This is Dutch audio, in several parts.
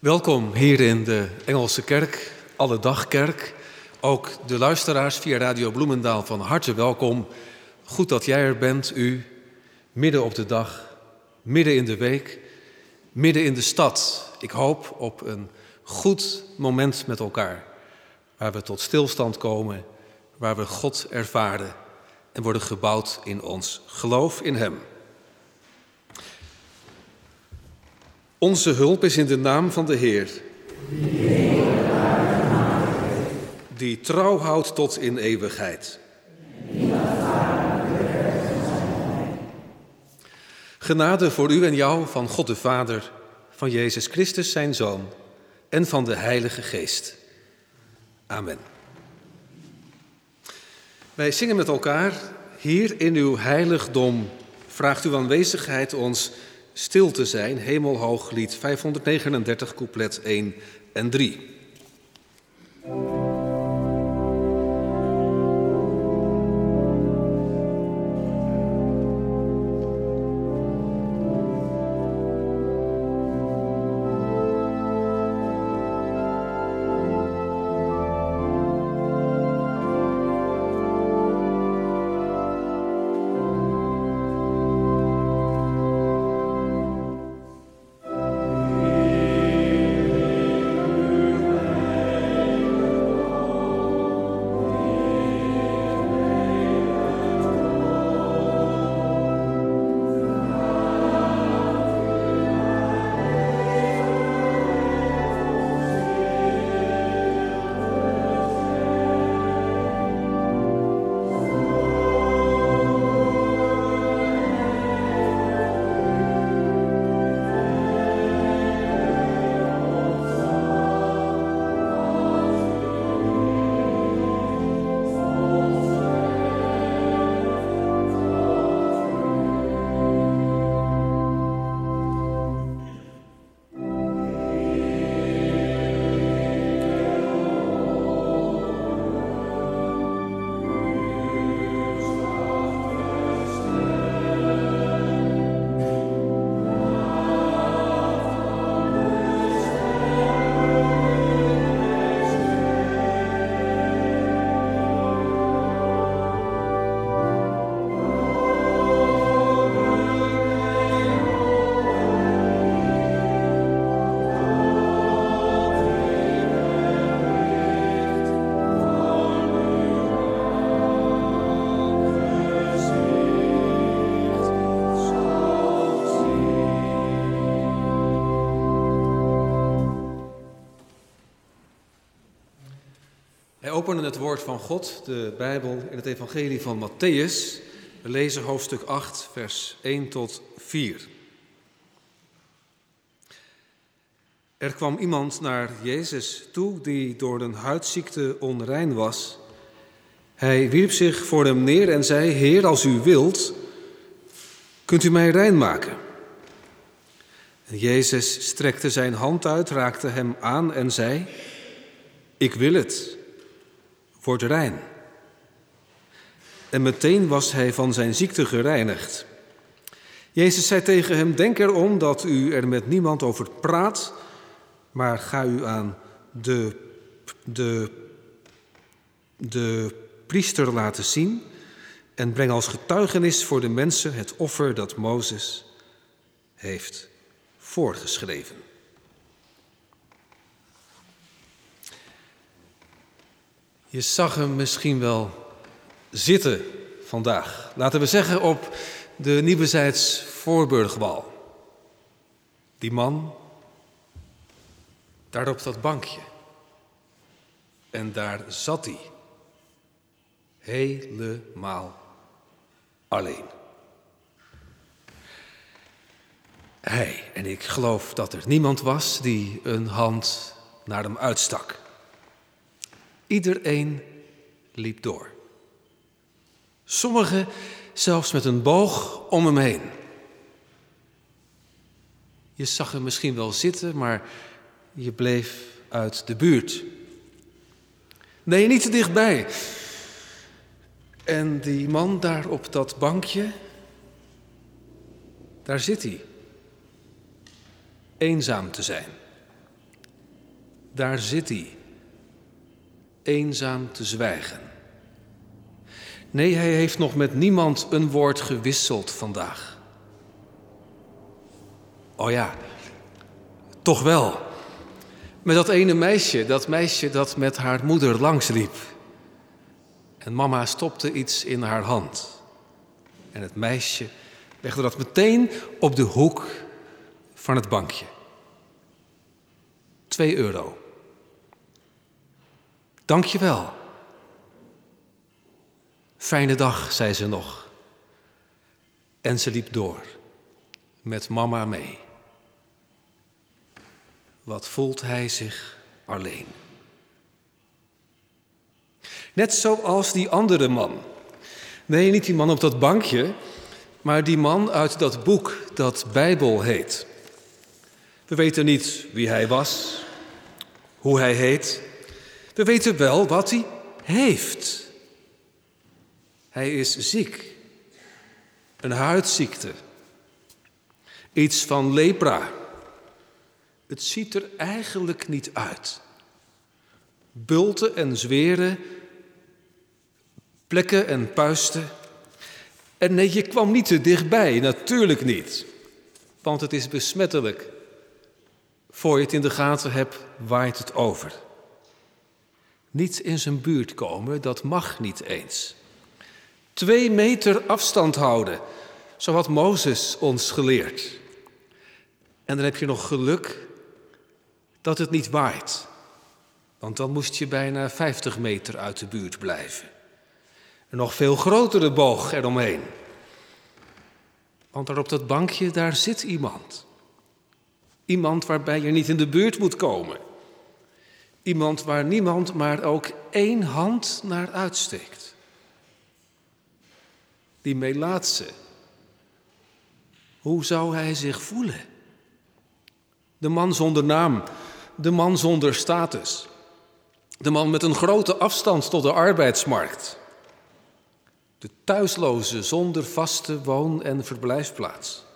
Welkom hier in de Engelse Kerk, Alledagkerk. Ook de luisteraars via Radio Bloemendaal van harte welkom. Goed dat jij er bent, u, midden op de dag, midden in de week, midden in de stad. Ik hoop op een goed moment met elkaar, waar we tot stilstand komen, waar we God ervaren en worden gebouwd in ons geloof in Hem. Onze hulp is in de naam van de Heer, die trouw houdt tot in eeuwigheid. Genade voor u en jou van God de Vader, van Jezus Christus zijn Zoon en van de Heilige Geest. Amen. Wij zingen met elkaar, hier in uw heiligdom vraagt uw aanwezigheid ons stil te zijn, Hemelhoog lied 539, couplet 1 en 3. Wij openen het woord van God, de Bijbel, in het evangelie van Mattheüs. We lezen hoofdstuk 8, vers 1 tot 4. Er kwam iemand naar Jezus toe die door een huidziekte onrein was. Hij wierp zich voor hem neer en zei: Heer, als u wilt, kunt u mij rein maken. En Jezus strekte zijn hand uit, raakte hem aan en zei: Ik wil het. Word rein. En meteen was hij van zijn ziekte gereinigd. Jezus zei tegen hem: Denk erom dat u er met niemand over praat, maar ga u aan de priester laten zien en breng als getuigenis voor de mensen het offer dat Mozes heeft voorgeschreven. Je zag hem misschien wel zitten vandaag. Laten we zeggen op de Nieuwezijds Voorburgwal. Die man, daar op dat bankje. En daar zat hij. Helemaal alleen. Hij, en ik geloof dat er niemand was die een hand naar hem uitstak. Iedereen liep door. Sommigen zelfs met een boog om hem heen. Je zag hem misschien wel zitten, maar je bleef uit de buurt. Nee, niet te dichtbij. En die man daar op dat bankje, daar zit hij. Eenzaam te zijn. Daar zit hij, eenzaam te zwijgen. Nee, hij heeft nog met niemand een woord gewisseld vandaag. Oh ja, toch wel. Met dat ene meisje, dat met haar moeder langsliep. En mama stopte iets in haar hand. En het meisje legde dat meteen op de hoek van het bankje. 2 euro. Dank je wel. Fijne dag, zei ze nog. En ze liep door, met mama mee. Wat voelt hij zich alleen. Net zoals die andere man. Nee, niet die man op dat bankje, maar die man uit dat boek dat Bijbel heet. We weten niet wie hij was, hoe hij heet. We weten wel wat hij heeft. Hij is ziek. Een huidziekte. Iets van lepra. Het ziet er eigenlijk niet uit. Bulten en zweren, plekken en puisten. En nee, je kwam niet te dichtbij, natuurlijk niet. Want het is besmettelijk. Voor je het in de gaten hebt, waait het over. Niet in zijn buurt komen, dat mag niet eens. 2 meter afstand houden, zo had Mozes ons geleerd. En dan heb je nog geluk dat het niet waait. Want dan moest je bijna 50 meter uit de buurt blijven. Een nog veel grotere boog eromheen. Want daar op dat bankje, daar zit iemand. Iemand waarbij je niet in de buurt moet komen. Iemand waar niemand maar ook 1 hand naar uitsteekt. Die Melaatse. Hoe zou hij zich voelen? De man zonder naam, de man zonder status. De man met een grote afstand tot de arbeidsmarkt. De thuisloze zonder vaste woon- en verblijfplaats.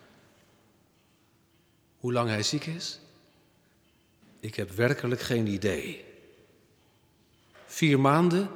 Hoe lang hij ziek is? Ik heb werkelijk geen idee. 4 maanden?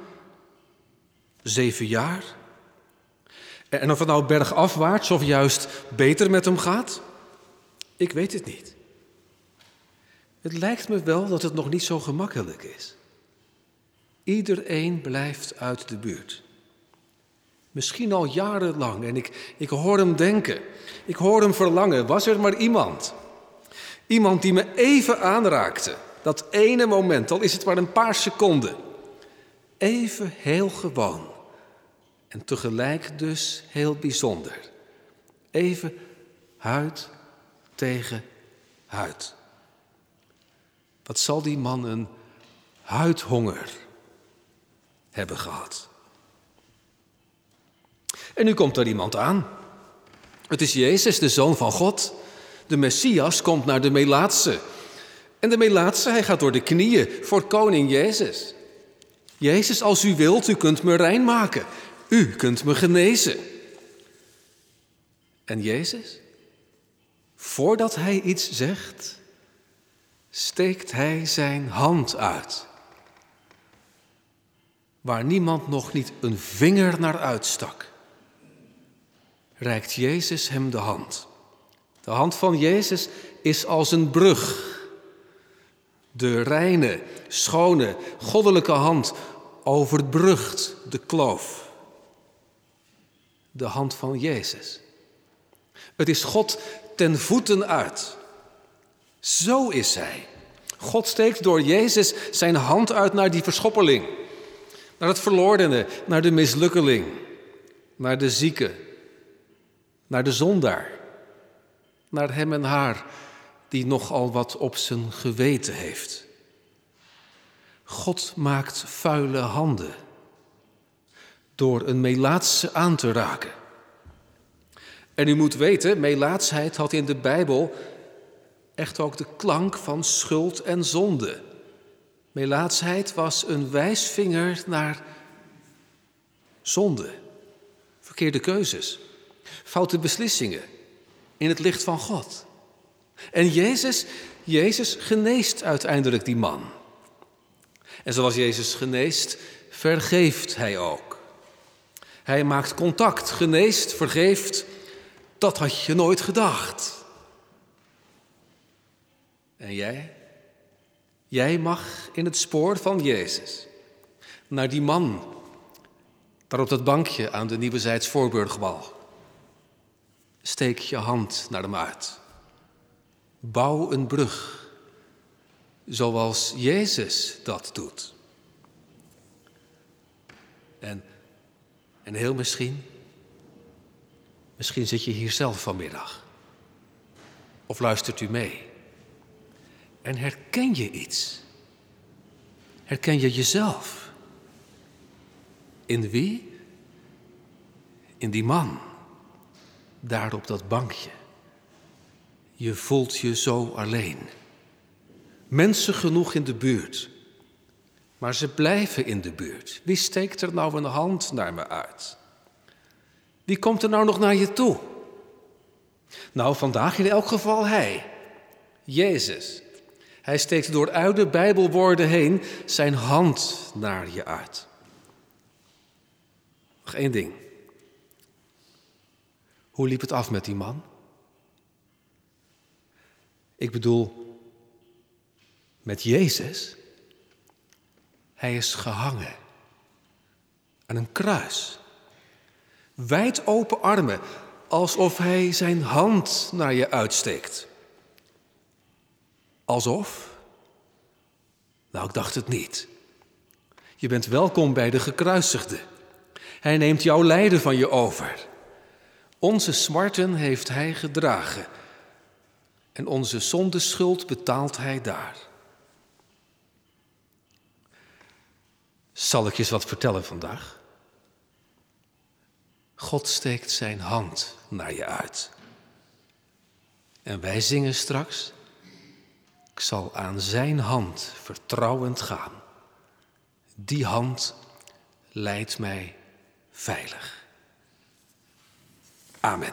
7 jaar? En of het nou bergafwaarts of juist beter met hem gaat? Ik weet het niet. Het lijkt me wel dat het nog niet zo gemakkelijk is. Iedereen blijft uit de buurt. Misschien al jarenlang. En ik hoor hem denken. Ik hoor hem verlangen. Was er maar iemand. Iemand die me even aanraakte. Dat ene moment, al is het maar een paar seconden. Even heel gewoon. En tegelijk dus heel bijzonder. Even huid tegen huid. Wat zal die man een huidhonger hebben gehad. En nu komt er iemand aan. Het is Jezus, de Zoon van God. De Messias komt naar de Melaatse. En de Melaatse, hij gaat door de knieën voor koning Jezus. Jezus, als u wilt, u kunt me rein maken. U kunt me genezen. En Jezus, voordat hij iets zegt, steekt hij zijn hand uit. Waar niemand nog niet een vinger naar uitstak, reikt Jezus hem de hand. De hand van Jezus is als een brug. De reine, schone, goddelijke hand overbrugt de kloof. De hand van Jezus. Het is God ten voeten uit. Zo is hij. God steekt door Jezus zijn hand uit naar die verschoppeling. Naar het verlorene, naar de mislukkeling. Naar de zieke. Naar de zondaar. Naar hem en haar die nogal wat op zijn geweten heeft. God maakt vuile handen door een Melaatse aan te raken. En u moet weten, Melaatsheid had in de Bijbel echt ook de klank van schuld en zonde. Melaatsheid was een wijsvinger naar zonde, verkeerde keuzes, foute beslissingen in het licht van God. En Jezus geneest uiteindelijk die man. En zoals Jezus geneest, vergeeft hij ook. Hij maakt contact, geneest, vergeeft. Dat had je nooit gedacht. En jij? Jij mag in het spoor van Jezus naar die man daar op dat bankje aan de Nieuwezijds Voorburgwal. Steek je hand naar hem uit. Bouw een brug, zoals Jezus dat doet. En heel misschien zit je hier zelf vanmiddag. Of luistert u mee. En herken je iets? Herken je jezelf? In wie? In die man. Daar op dat bankje. Je voelt je zo alleen. Mensen genoeg in de buurt. Maar ze blijven in de buurt. Wie steekt er nou een hand naar me uit? Wie komt er nou nog naar je toe? Nou, vandaag in elk geval hij. Jezus. Hij steekt door oude Bijbelwoorden heen zijn hand naar je uit. Nog één ding. Hoe liep het af met die man? Ik bedoel, met Jezus. Hij is gehangen aan een kruis. Wijd open armen, alsof hij zijn hand naar je uitsteekt. Alsof? Nou, ik dacht het niet. Je bent welkom bij de gekruisigde. Hij neemt jouw lijden van je over. Onze smarten heeft hij gedragen. En onze zondeschuld betaalt hij daar. Zal ik je eens wat vertellen vandaag? God steekt zijn hand naar je uit. En wij zingen straks: ik zal aan zijn hand vertrouwend gaan. Die hand leidt mij veilig. Amen.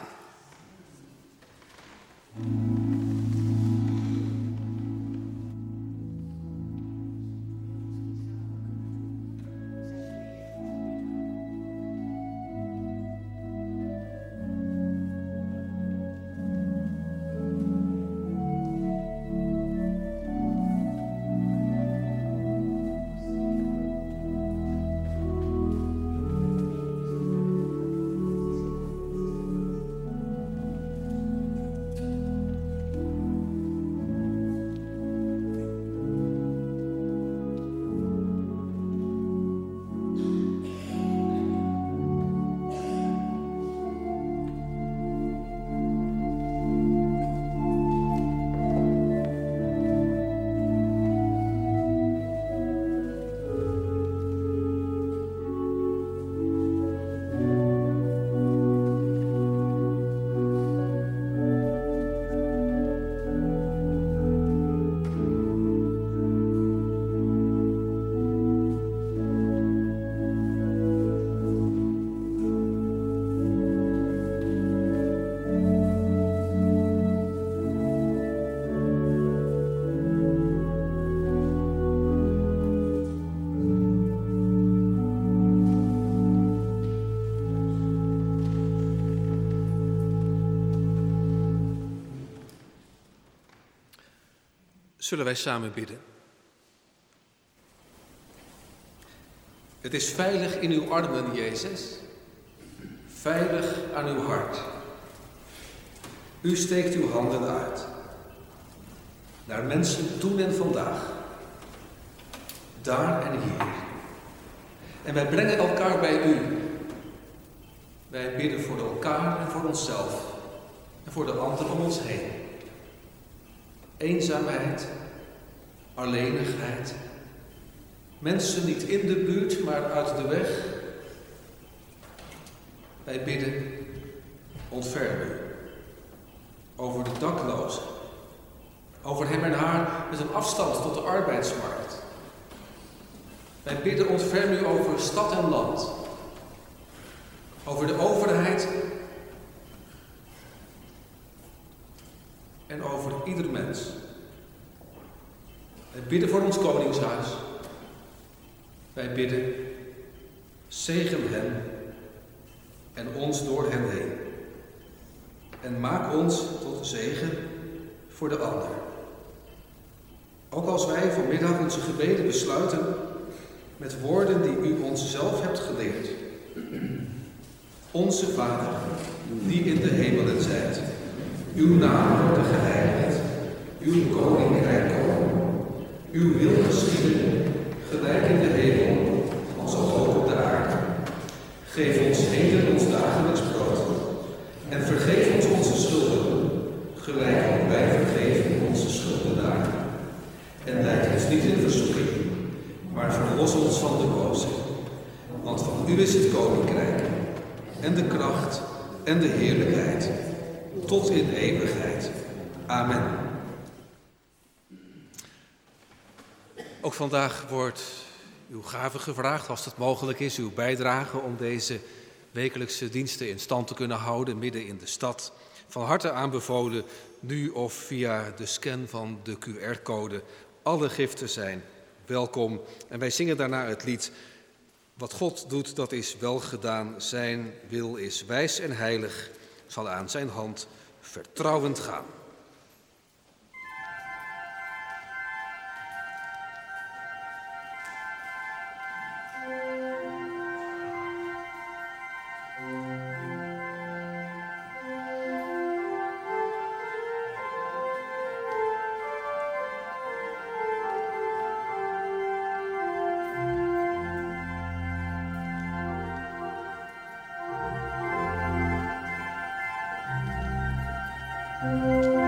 Zullen wij samen bidden? Het is veilig in uw armen, Jezus. Veilig aan uw hart. U steekt uw handen uit. Naar mensen toen en vandaag. Daar en hier. En wij brengen elkaar bij u. Wij bidden voor elkaar en voor onszelf. En voor de anderen om ons heen. Eenzaamheid, alleenigheid, mensen niet in de buurt, maar uit de weg. Wij bidden, ontferm u, over de daklozen, over hem en haar met een afstand tot de arbeidsmarkt. Wij bidden, ontferm u over stad en land, over de overheid en over ieder mens. Wij bidden voor ons koningshuis. Wij bidden, zegen hen en ons door hen heen. En maak ons tot zegen voor de ander. Ook als wij vanmiddag onze gebeden besluiten met woorden die u ons zelf hebt geleerd. Onze Vader, die in de hemelen zijt, uw naam wordt geheiligd, uw koninkrijk komen, uw wil geschieden, gelijk in de hemel, als ook op de aarde. Geef ons heden ons dagelijks brood en vergeef ons onze schulden, gelijk ook wij vergeven onze schuldenaren. En leid ons niet in verzoeking, maar verlos ons van de boze. Want van u is het koninkrijk en de kracht en de heerlijkheid tot in eeuwigheid. Amen. Ook vandaag wordt uw gave gevraagd, als het mogelijk is, uw bijdrage om deze wekelijkse diensten in stand te kunnen houden midden in de stad. Van harte aanbevolen, nu of via de scan van de QR-code. Alle giften zijn welkom. En wij zingen daarna het lied: wat God doet, dat is wel gedaan. Zijn wil is wijs en heilig, zal aan zijn hand vertrouwend gaan. Thank you.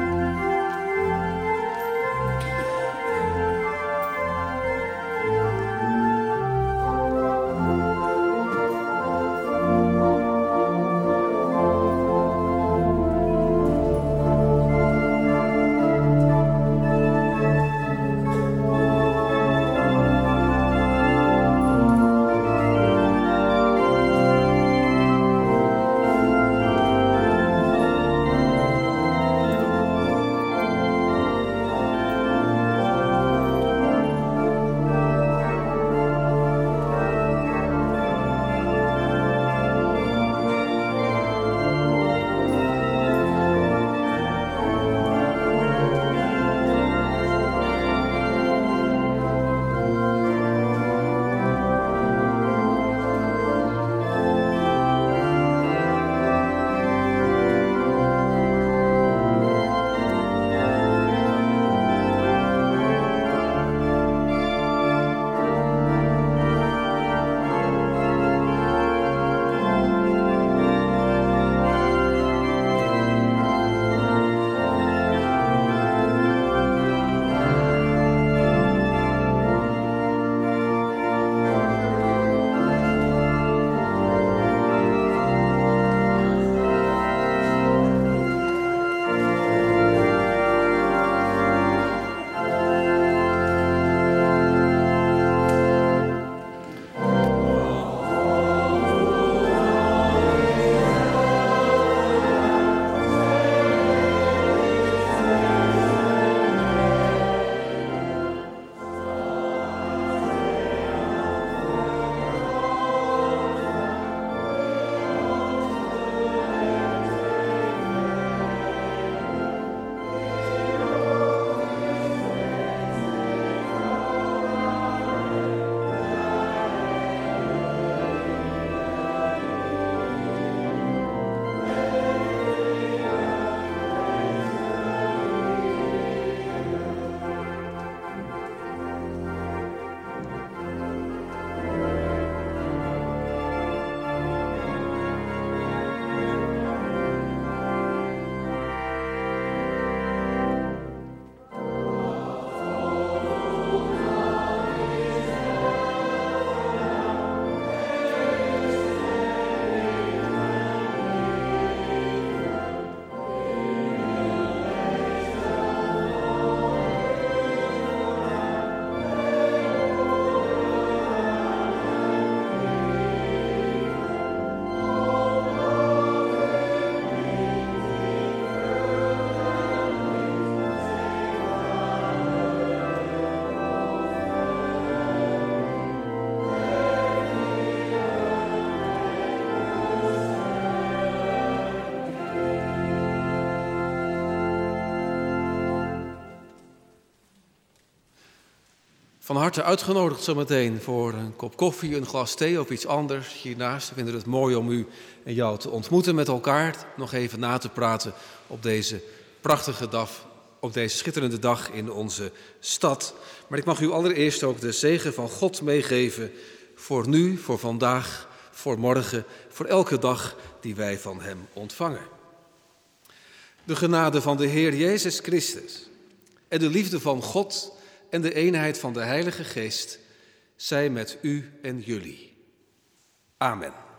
Van harte uitgenodigd zometeen voor een kop koffie, een glas thee of iets anders hiernaast. We vinden het mooi om u en jou te ontmoeten, met elkaar nog even na te praten op deze prachtige dag, op deze schitterende dag in onze stad. Maar ik mag u allereerst ook de zegen van God meegeven voor nu, voor vandaag, voor morgen, voor elke dag die wij van hem ontvangen. De genade van de Heer Jezus Christus en de liefde van God en de eenheid van de Heilige Geest zij met u en jullie. Amen.